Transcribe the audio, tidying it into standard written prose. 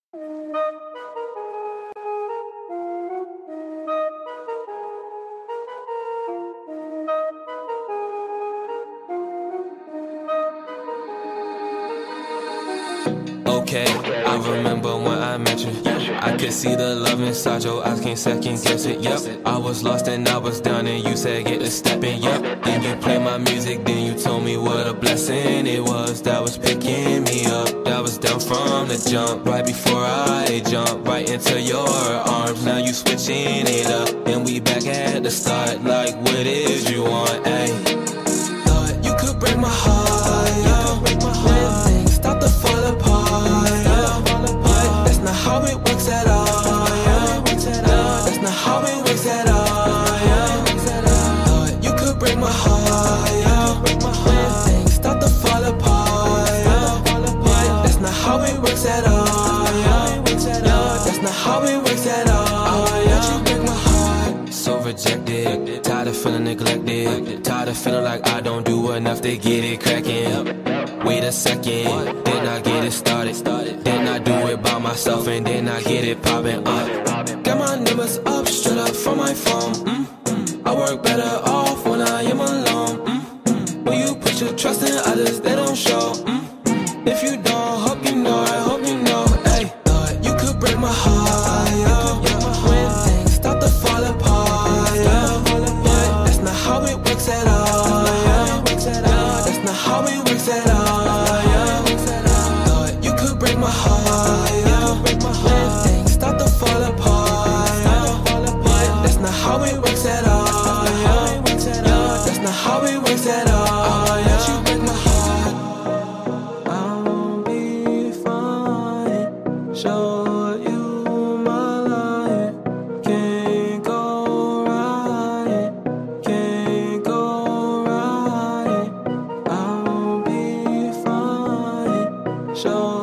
Okay, I remember when I met you. I could see the love inside your eyes, can't second guess it. Yep, I was lost and I was down, and you said get to stepping. Yep, then you play my music, then you told me what a blessing it was that was picking me up. That was down from the jump, right before I jump right into your arms. Now you switching it up, and we back at the start. Like what is you want? Ayy, thought you could break my heart, yeah. When things start to fall apart, yeah. But that's not how it works at all, yeah. That's not how it works at all, yeah. Thought you could break my heart, yeah. When things start to fall apart, yeah. But that's not how it works at all, yeah. That's not how it works at all, yeah. You break my heart, so rejected, tired of feeling neglected, tired of feeling like I don't do enough to get it cracking. Wait a second, then I get it started. Then I do it by myself and then I get it popping up. Got my numbers up, straight up from my phone. I work better off when I am alone. When you put your trust in others, they don't show. If you don't, hope you know, I hope you know. Ay, thought you could break my heart, yeah. When things start to fall apart, yeah. But that's not how it works at all, yeah. That's not how it works at all, yeah. Thought you could break my heart, yeah. When things start to fall apart, yeah. But that's not how it works at all, yeah. That's not how it works at all, yeah. You break my heart, I'll be fine. Show you my life. Can't go right, can't go right. I'll be fine. Show